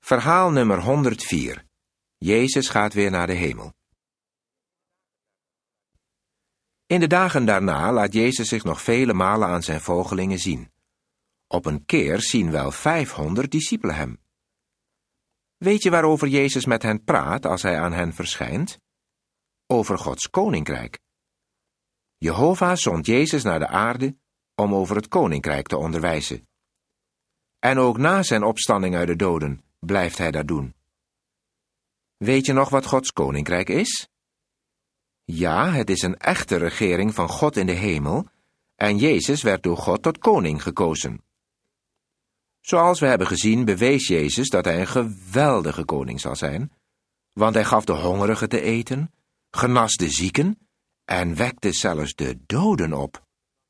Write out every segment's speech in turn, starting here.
Verhaal nummer 104. Jezus gaat weer naar de hemel. In de dagen daarna laat Jezus zich nog vele malen aan zijn volgelingen zien. Op een keer zien wel 500 discipelen hem. Weet je waarover Jezus met hen praat als hij aan hen verschijnt? Over Gods koninkrijk. Jehovah zond Jezus naar de aarde om over het koninkrijk te onderwijzen. En ook na zijn opstanding uit de doden blijft hij dat doen. Weet je nog wat Gods koninkrijk is? Ja, het is een echte regering van God in de hemel en Jezus werd door God tot koning gekozen. Zoals we hebben gezien bewees Jezus dat hij een geweldige koning zal zijn, want hij gaf de hongerigen te eten, genas de zieken en wekte zelfs de doden op.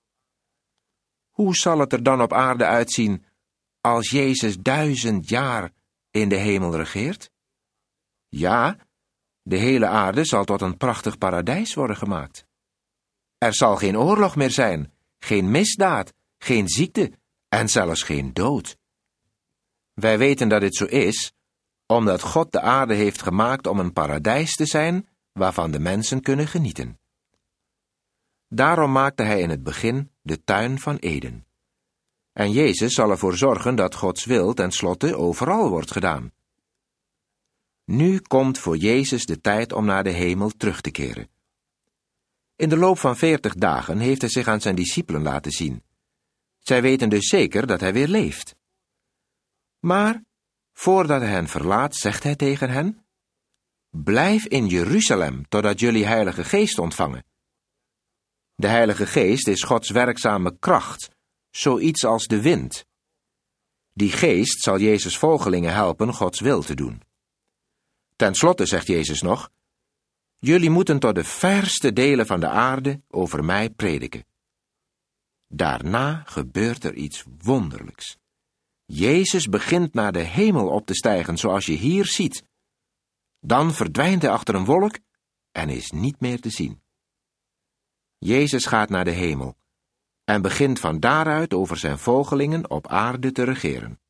Hoe zal het er dan op aarde uitzien als Jezus 1000 jaar in de hemel regeert? Ja, de hele aarde zal tot een prachtig paradijs worden gemaakt. Er zal geen oorlog meer zijn, geen misdaad, geen ziekte en zelfs geen dood. Wij weten dat dit zo is, omdat God de aarde heeft gemaakt om een paradijs te zijn, waarvan de mensen kunnen genieten. Daarom maakte hij in het begin de tuin van Eden. En Jezus zal ervoor zorgen dat Gods wil tenslotte overal wordt gedaan. Nu komt voor Jezus de tijd om naar de hemel terug te keren. In de loop van 40 dagen heeft hij zich aan zijn discipelen laten zien. Zij weten dus zeker dat hij weer leeft. Maar, voordat hij hen verlaat, zegt hij tegen hen: blijf in Jeruzalem, totdat jullie Heilige Geest ontvangen. De Heilige Geest is Gods werkzame kracht, zoiets als de wind. Die geest zal Jezus' volgelingen helpen Gods wil te doen. Ten slotte zegt Jezus nog: jullie moeten tot de verste delen van de aarde over mij prediken. Daarna gebeurt er iets wonderlijks. Jezus begint naar de hemel op te stijgen, zoals je hier ziet. Dan verdwijnt hij achter een wolk en is niet meer te zien. Jezus gaat naar de hemel en begint van daaruit over zijn volgelingen op aarde te regeren.